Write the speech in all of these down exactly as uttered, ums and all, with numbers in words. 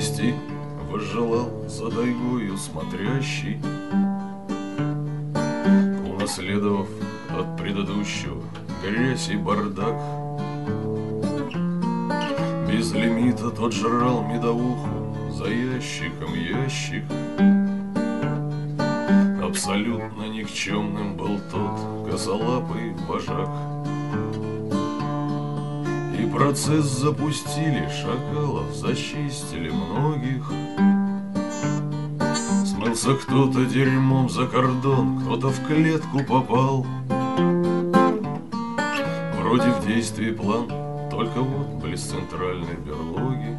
вести возжелал за тайгою смотрящий, унаследовав от предыдущего грязь и бардак. Без лимита тот жрал медовуху за ящиком ящик. Абсолютно никчемным был тот косолапый вожак. И процесс запустили, шакалов зачистили многих. Смылся кто-то дерьмом за кордон, кто-то в клетку попал. Вроде в действии план, только вот близ центральной берлоги.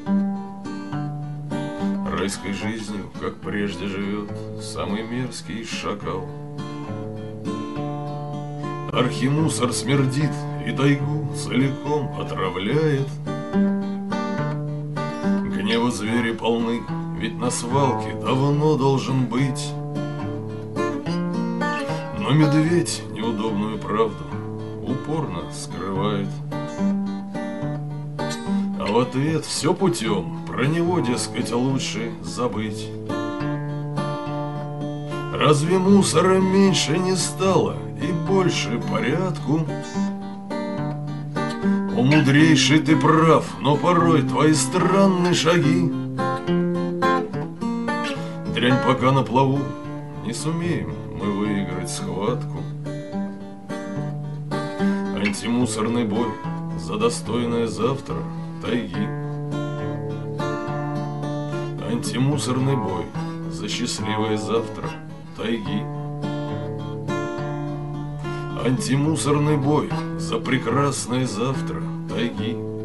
Райской жизнью, как прежде, живет самый мерзкий шакал. Архимусор смердит и тайгу целиком отравляет. Гнева звери полны, ведь на свалке давно должен быть. Но медведь неудобную правду упорно скрывает. А в ответ все путем, про него, дескать, лучше забыть. Разве мусора меньше не стало и больше порядку? О, мудрейший, ты прав, но порой твои странные шаги. Дрянь пока на плаву, не сумеем мы выиграть схватку. Антимусорный бой за достойное завтра тайги. Антимусорный бой за счастливое завтра тайги. Антимусорный бой за прекрасное завтра тайги.